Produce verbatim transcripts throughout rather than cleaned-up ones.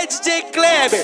aí, D J Kleber?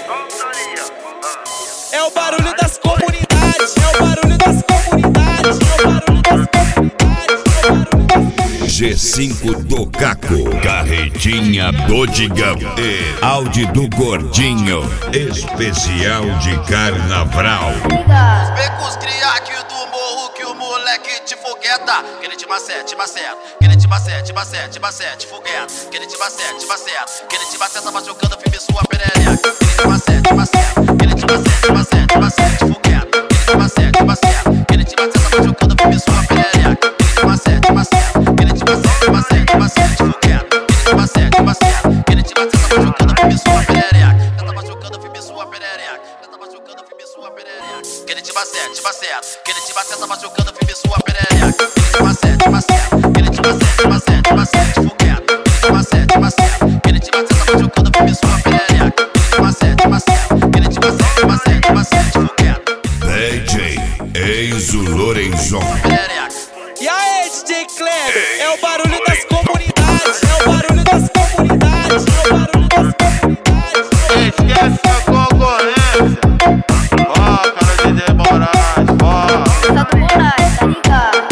É o barulho das comunidades, é o barulho das comunidades, é o barulho das comunidades. G cinco do Caco, carretinha do Digão e Audi do Gordinho, especial de carnaval. Vem com os criaque do morro que o moleque te fogueta. Que ele te macete, maceta, que ele te macete, macete, macete, fogueta. Que ele te macete, maceta, que ele te maceta machucando firme sua perereca. Que ele te macete, maceta, que ele te macete, macete, macete, fogueta. Que ele te macete, maceta, que ele te maceta machucando firme sua perereca. Que ele te macete, maceta, que ele te macete, macete, macete, fogueta. Que ele te macete, maceta, que ele te maceta machucando firme sua perereca. Tá machucando firme sua perereca. Tá machucando firme sua perereca. Que ele te macete, maceta, que ele te maceta machucando firme sua perereca. Que ele te macete, maceta, que ele te macete, macete, macete, fogueta. Que ele te macete, maceta, que ele te maceta machucando firme sua perereca. Que ele te macete, maceta, que ele te macete, macete, macete, fogueta. D J Enzo Lorenzon. E aí, D J Kleber? É o barulho das comunidades, é o barulho das comunidades, é o barulho das comunidades. Esquece a concorrência. Ó, cara de Demorais, ó. Tá do Moraes, tá ligado?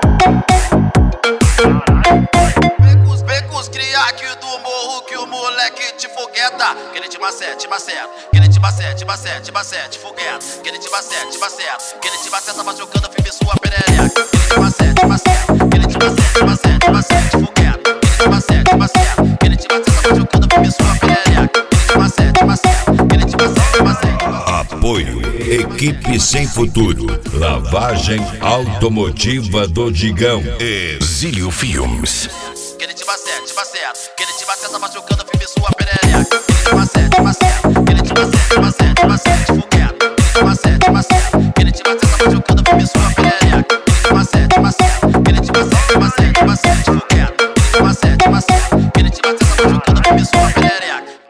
Vem com os, vem com os criaque do morro que o moleque te fogueta. Que ele te macete, maceta, que ele te macete, macete, macete, fogueta. Que ele te macete, maceta, que ele te maceta machucando firme sua perereca. Que ele te macete, maceta, que ele te macete, macete, macete, fogueta. Que ele te macete, maceta, que ele te maceta machucando firme sua perereca. Que ele te macete, maceta, que ele te macete, macete. Apoio Equipe Sem Futuro, lavagem automotiva do Digão e Zílio Filmes. Que ele te macete, maceta, que ele te maceta machucando firme sua perereca. Que ele te macete, maceta, que ele te macete, macete, macete, fogueta. Que ele te macete, maceta, que ele te maceta machucando firme sua